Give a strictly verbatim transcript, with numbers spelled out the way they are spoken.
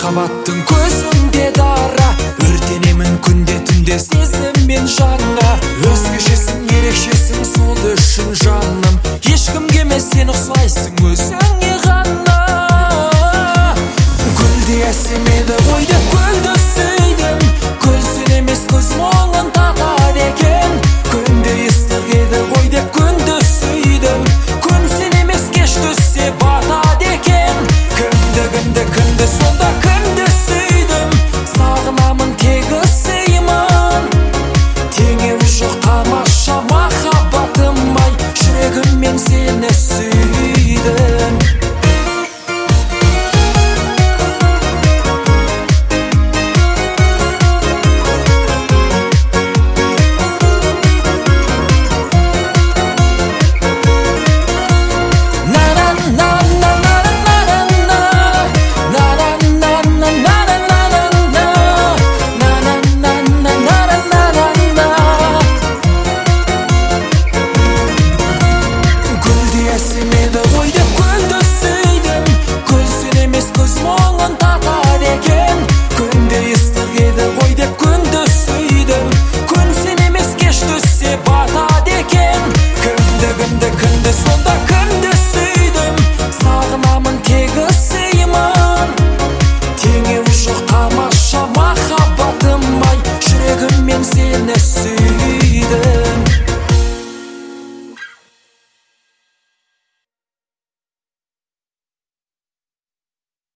махаббаттың көзінде дара, өртенемін күнде түнде сезіммен жанға. Өзгешесің, ерекшесің, сол үшін жаным, ешкімге емес сен ұқсайсың өзіңе ғана. Гүлде әсем еді ғой деп гүлді сүйдім, гүлсін емес көз мұңын татар екен. Күнде ыстық еді ғой деп күнді сүйдім, күн сен емес кеш түссе батады екен. Кімді кімді кімді сонда кімді сүйдім, сағынамын тек ысыймын. Теңеуі жоқ тамаша махаббатым ай, жүрегіммен сені сүйдім. Сонда кімді сүйдім, сағынамын тек ысыймын. Теңеуі жоқ тамаша махаббатым ай, жүрегіммен сені сүйдім.